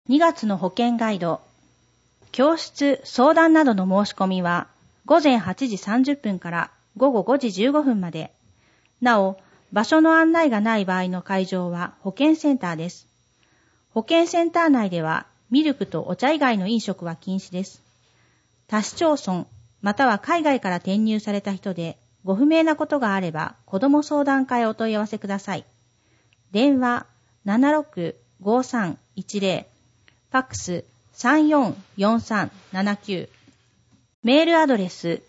2月の保険ガイド。教室、相談などの申し込みは午前8時30分から午後5時15分まで。なお、場所の案内がない場合の会場は保健センターです。保健センター内ではミルクとお茶以外の飲食は禁止です。他市町村または海外から転入された人でご不明なことがあれば子ども相談課へお問い合わせください。電話 76-5310、ファックス 344379、メールアドレス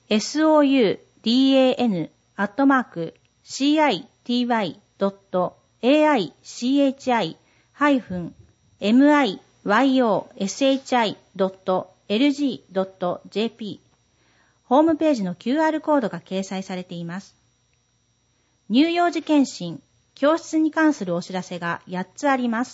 soudan@city-miyoshi.lg.jp ホームページの QR コードが掲載されています。乳幼児健診、教室に関するお知らせが8つあります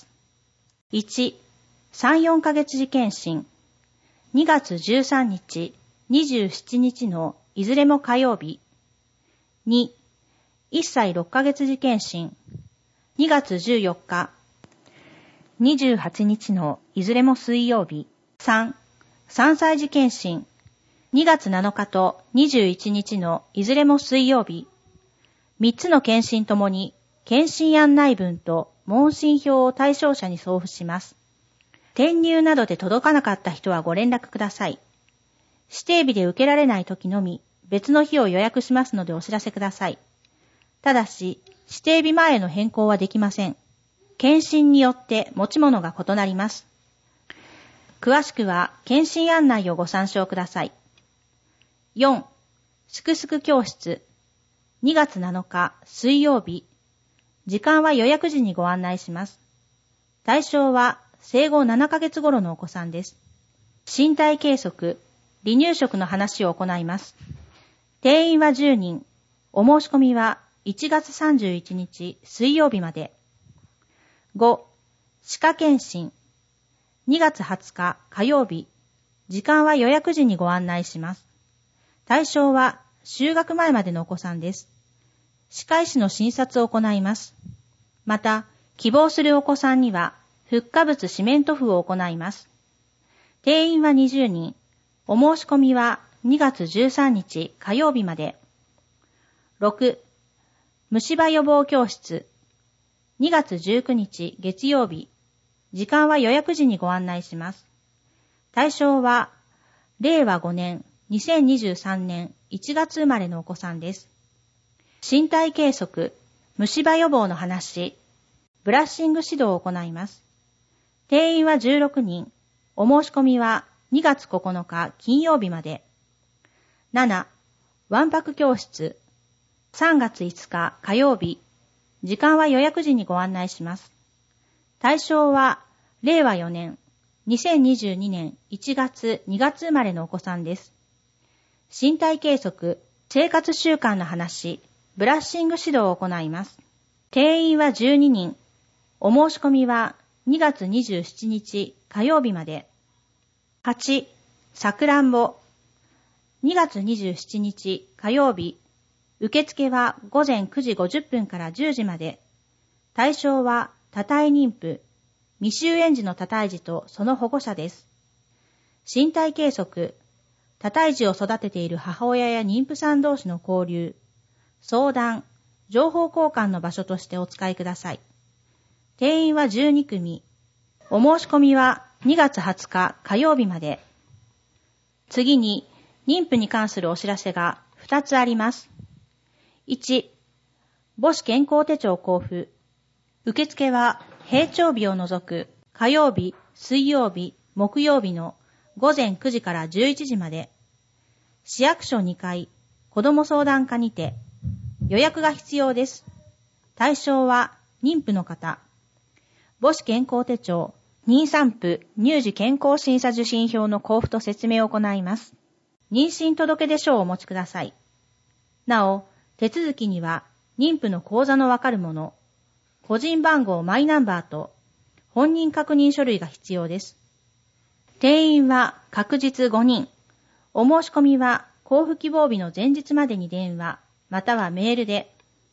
。1、3-4ヶ月児健診。2月13日、27日のいずれも火曜日。2、1歳6ヶ月児健診。2月14日、28日のいずれも水曜日。3、3歳児健診。2月7日と21日のいずれも水曜日。3つの検診ともに検診案内文と問診票を対象者に送付します。転入などで届かなかった人はご連絡ください。指定日で受けられない時のみ別の日を予約しますのでお知らせください。ただし、指定日前への変更はできません。検診によって持ち物が異なります。詳しくは検診案内をご参照ください。4、すくすく教室。2月7日水曜日。時間は予約時にご案内します。対象は生後7ヶ月頃のお子さんです。身体計測、離乳食の話を行います。定員は10人。お申し込みは1月31日水曜日まで。5、歯科検診。2月20日火曜日。時間は予約時にご案内します。対象は就学前までのお子さんです。歯科医師の診察を行います。また、希望するお子さんには、フッ化物シメント符を行います。定員は20人。お申し込みは2月13日火曜日まで。6、虫歯予防教室。2月19日月曜日。時間は予約時にご案内します。対象は、令和5年、2023年1月生まれのお子さんです。身体計測、虫歯予防の話、ブラッシング指導を行います。定員は16人。お申し込みは2月9日金曜日まで。7、わんぱく教室。3月5日火曜日。時間は予約時にご案内します。対象は令和4年、2022年1月2月生まれのお子さんです。身体計測、生活習慣の話、ブラッシング指導を行います。定員は12人。お申し込みは2月27日火曜日まで。8、さくらんぼ。2月27日火曜日。受付は午前9時50分から10時まで。対象は多胎妊婦、未就園児の多胎児とその保護者です。身体計測、多胎児を育てている母親や妊婦さん同士の交流、相談、情報交換の場所としてお使いください。定員は12組。お申し込みは2月20日火曜日まで。次に、妊婦に関するお知らせが2つあります。1、母子健康手帳交付。受付は平常日を除く火曜日、水曜日、木曜日の午前9時から11時まで。市役所2階、子ども相談課にて。予約が必要です。対象は妊婦の方。母子健康手帳、妊産婦乳児健康審査受診票の交付と説明を行います。妊娠届出書をお持ちください。なお、手続きには妊婦の口座のわかるもの、個人番号マイナンバーと本人確認書類が必要です。定員は確実5人。お申し込みは交付希望日の前日までに電話、またはメール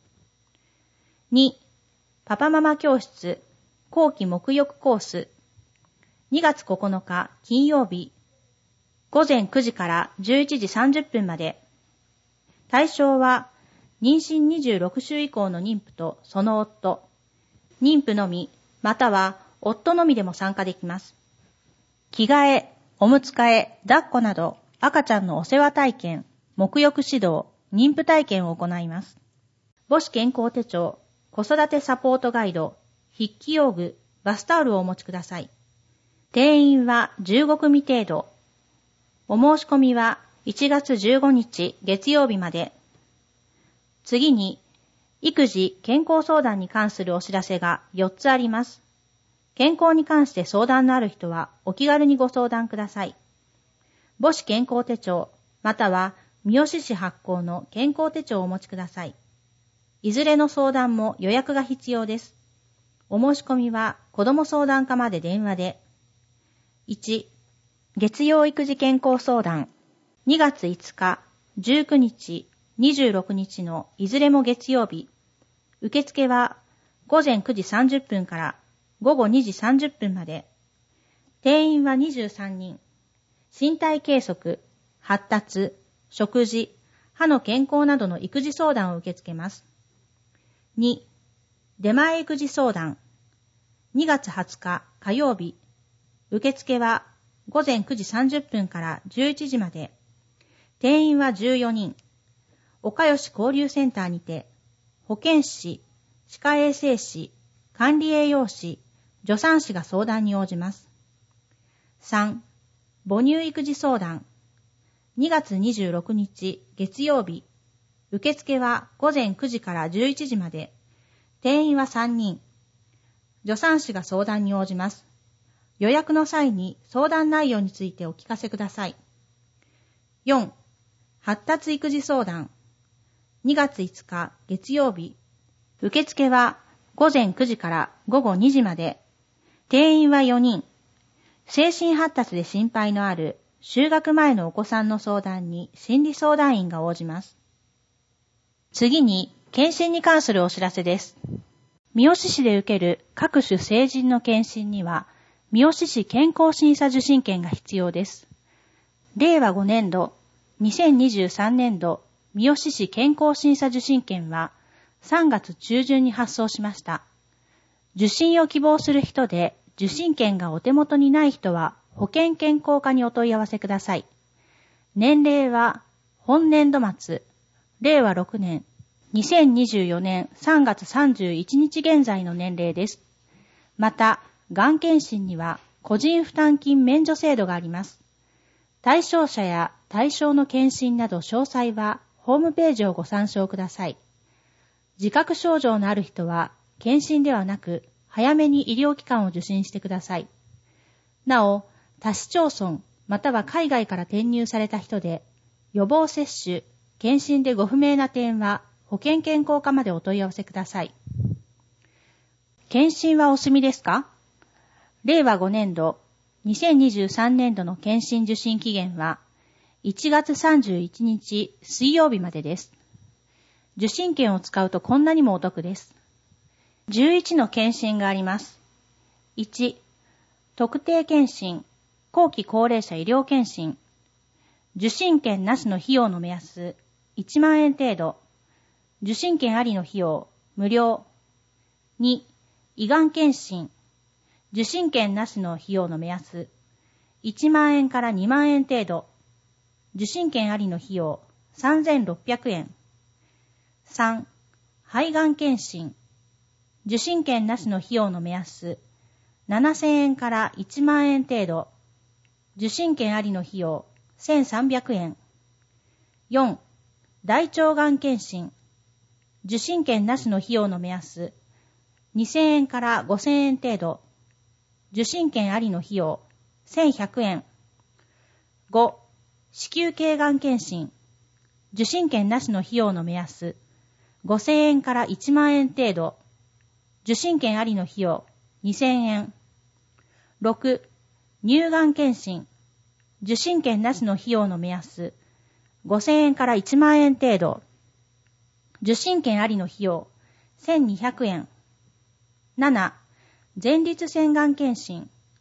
で。2、パパママ教室、後期沐浴コース。 2月9日金曜日、午前9時から11時30分まで。対象は、妊娠26週以降の妊婦とその夫、妊婦のみ、または夫のみでも参加できます。着替え、おむつ替え、抱っこなど赤ちゃんのお世話体験、沐浴指導、妊婦体験を行います。母子健康手帳、子育てサポートガイド、筆記用具、バスタオルをお持ちください。定員は15組程度。お申し込みは1月15日月曜日まで。次に、育児・健康相談に関するお知らせが4つあります。健康に関して相談のある人はお気軽にご相談ください。母子健康手帳、または三好市発行の健康手帳をお持ちください。いずれの相談も予約が必要です。お申し込みは子ども相談課まで電話で。1、月曜育児健康相談。2月5日、19日、26日のいずれも月曜日。受付は午前9時30分から午後2時30分まで。定員は23人。身体計測、発達、食事、歯の健康などの育児相談を受け付けます。2、出前育児相談。2月20日火曜日。受付は午前9時30分から11時まで。定員は14人。岡吉交流センターにて、保健師、歯科衛生士、管理栄養士、助産師が相談に応じます。3、母乳育児相談。2月26日月曜日。受付は午前9時から11時まで。定員は3人。助産師が相談に応じます。予約の際に相談内容についてお聞かせください。4、発達育児相談。2月5日月曜日。受付は午前9時から午後2時まで。定員は4人。精神発達で心配のある就学前のお子さんの相談に心理相談員が応じます。次に、検診に関するお知らせです。三好市で受ける各種成人の検診には、三好市健康審査受診券が必要です。令和5年度、2023年度、三好市健康審査受診券は3月中旬に発送しました。受診を希望する人で受診券がお手元にない人は保険健康課にお問い合わせください。年齢は本年度末、令和6年、2024年3月31日現在の年齢です。また、がん検診には個人負担金免除制度があります。対象者や対象の検診など詳細はホームページをご参照ください。自覚症状のある人は検診ではなく早めに医療機関を受診してください。なお、他市町村または海外から転入された人で予防接種、検診でご不明な点は保険健康課までお問い合わせください。検診はお済みですか？令和5年度、2023年度の検診受診期限は1月31日水曜日までです。受診券を使うとこんなにもお得です。11の検診があります。1、特定検診、後期高齢者医療検診。受診券なしの費用の目安、1万円程度。受診券ありの費用、無料。2、胃がん検診。受診券なしの費用の目安、1万円から2万円程度。受診券ありの費用、3600円。3、肺がん検診。受診券なしの費用の目安、7000円から1万円程度。受診券ありの費用、1300円。4、大腸がん検診。受診券なしの費用の目安、2000円から5000円程度。受診券ありの費用、1100円。5、子宮頸がん検診。受診券なしの費用の目安、5000円から1万円程度。受診券ありの費用、2000円。6、乳がん検診。受診券なしの費用の目安、5000円から1万円程度。受診券ありの費用、1200円。7、前立腺がん検診。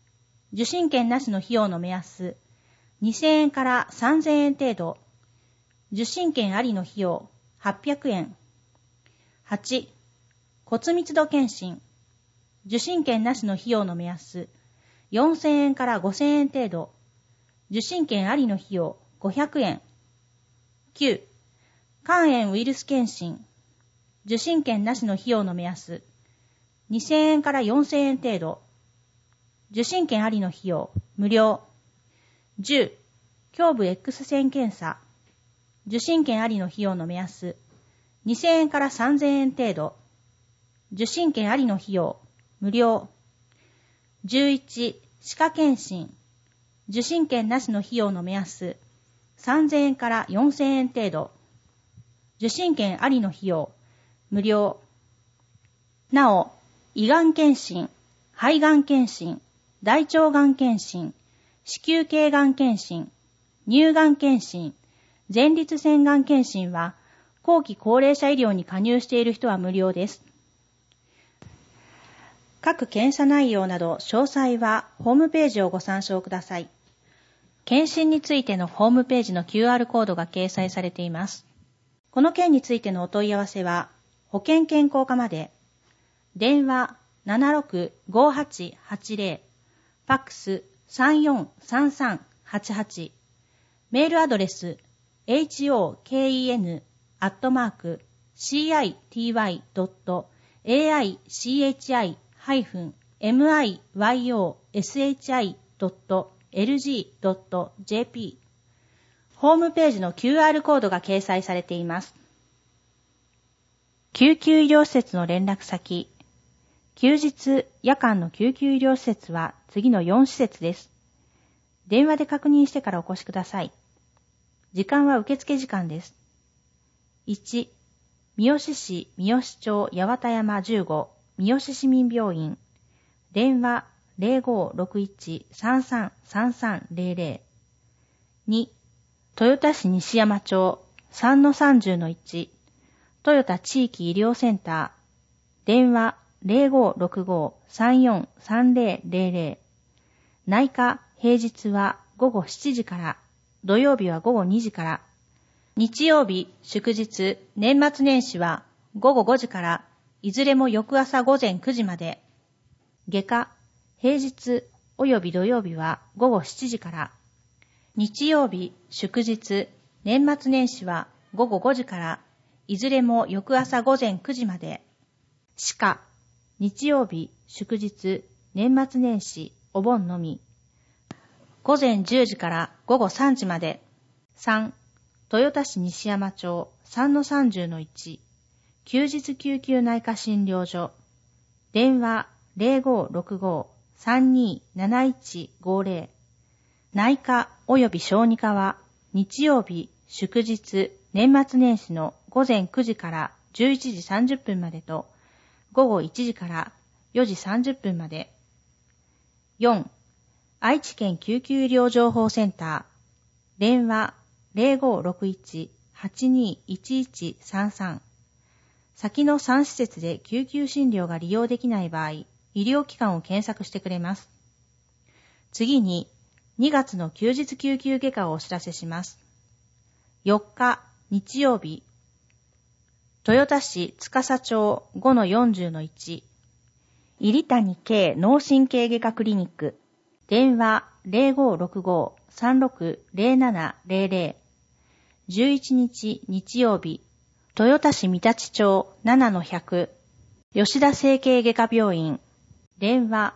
受診券なしの費用の目安、2000円から3000円程度。受診券ありの費用、800円。8、骨密度検診。受診券なしの費用の目安、4000円から5000円程度。受診券ありの費用、500円。9、肝炎ウイルス検診。受診券なしの費用の目安、2000円から4000円程度。受診券ありの費用、無料。10、胸部 X 線検査。受診券ありの費用の目安、2000円から3000円程度。受診券ありの費用、無料。11、歯科検診。受診券なしの費用の目安、3000円から4000円程度。受診券ありの費用、無料。なお、胃がん検診、肺がん検診、大腸がん検診、子宮頸がん検診、乳がん検診、前立腺がん検診は、後期高齢者医療に加入している人は無料です。各検査内容など詳細はホームページをご参照ください。検診についてのホームページの QR コードが掲載されています。この件についてのお問い合わせは、保険健康課まで。電話 765880、ファックス 343388、メールアドレス hoken.city.aychi-miyshi.lg.jp ホームページの QR コードが掲載されています。救急医療施設の連絡先。休日・夜間の救急医療施設は次の4施設です。電話で確認してからお越しください。時間は受付時間です。1、三好市三好町八幡山15三好市民病院。電話 0561-333300。2、豊田市西山町 3-30-1 トヨタ地域医療センター。電話 0565-343000。内科平日は午後7時から、土曜日は午後2時から。日曜日、祝日、年末年始は午後5時から、いずれも翌朝午前9時まで。外科、平日及び土曜日は午後7時から。日曜日、祝日、年末年始は午後5時から、いずれも翌朝午前9時まで。歯科、日曜日、祝日、年末年始、お盆のみ。午前10時から午後3時まで。3、豊田市西山町 3-30-1 休日救急内科診療所。電話 0565-327150。内科及び小児科は日曜日、祝日、年末年始の午前9時から11時30分までと、午後1時から4時30分まで。4、愛知県救急医療情報センター。電話 0561-821133。先の3施設で救急診療が利用できない場合、医療機関を検索してくれます。次に、2月の休日救急外科をお知らせします。4日、日曜日。豊田市司町 5-40-1 入谷系脳神経外科クリニック。電話 0565-360700。11日日曜日。豊田市三立町 7-100 吉田整形外科病院。電話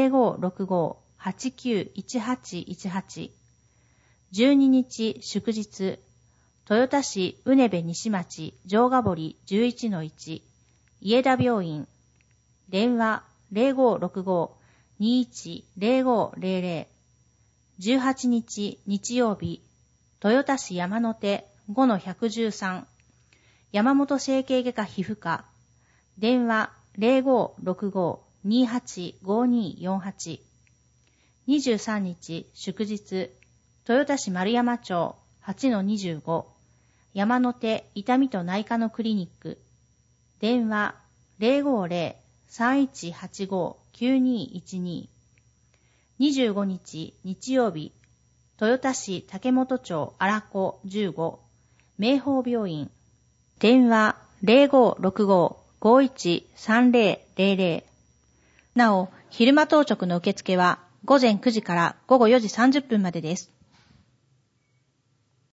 0565-891818。12日祝日。豊田市うねべ西町城ヶ堀 11-1 家田病院。電話 0565-210500。18日日曜日。豊田市山手 5-113 山本整形外科皮膚科。電話 0565-285248。23日祝日。豊田市丸山町 8-25 山手痛みと内科のクリニック。電話 050-3185-9212。 25日日曜日、豊田市竹本町荒子15、明豊病院。電話0565-513000。なお、昼間当直の受付は午前9時から午後4時30分までです。